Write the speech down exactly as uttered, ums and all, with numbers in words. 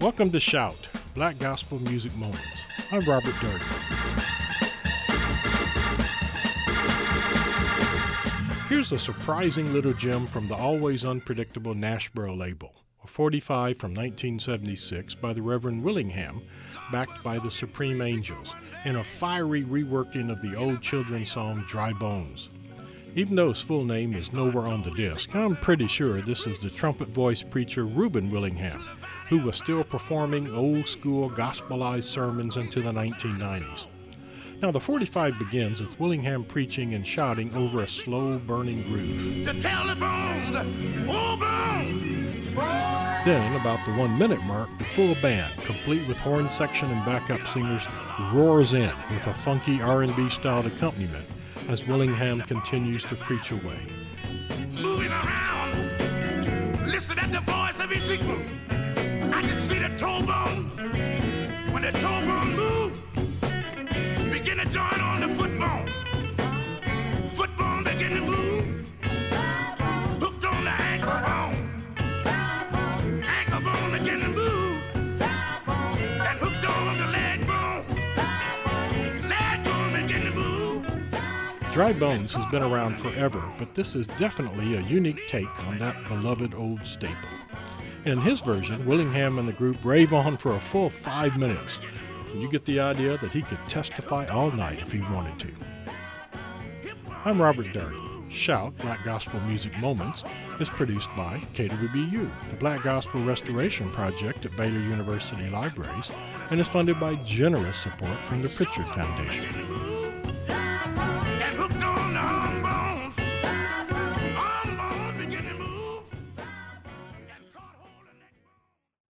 Welcome to Shout, Black Gospel Music Moments. I'm Robert Durden. Here's a surprising little gem from the always unpredictable Nashboro label, a forty-five from nineteen seventy-six by the Reverend Willingham, backed by the Supreme Angels, in a fiery reworking of the old children's song Dry Bones. Even though his full name is nowhere on the disc, I'm pretty sure this is the trumpet-voiced preacher Reuben Willingham, who was still performing old-school gospelized sermons into the nineteen nineties. Now, the forty-five begins with Willingham preaching and shouting over a slow-burning groove. The telephones, oh, bones. Then, about the one-minute mark, the full band, complete with horn section and backup singers, roars in with a funky R and B-styled accompaniment as Willingham continues to preach away. Moving around, listen at the voice of Ezekiel. I can see the toe bone. When the toe bone moves, begin to join on the foot bone. Foot bone begin to move. Hooked on the ankle bone. Ankle bone begin to move. And hooked on the leg bone. Leg bone begin to move. Dry Bones has been around forever, but this is definitely a unique take on that beloved old staple. In his version, Willingham and the group rave on for a full five minutes. You get the idea that he could testify all night if he wanted to. I'm Robert Durden. Shout, Black Gospel Music Moments, is produced by K W B U, the Black Gospel Restoration Project at Baylor University Libraries, and is funded by generous support from the Pritchard Foundation.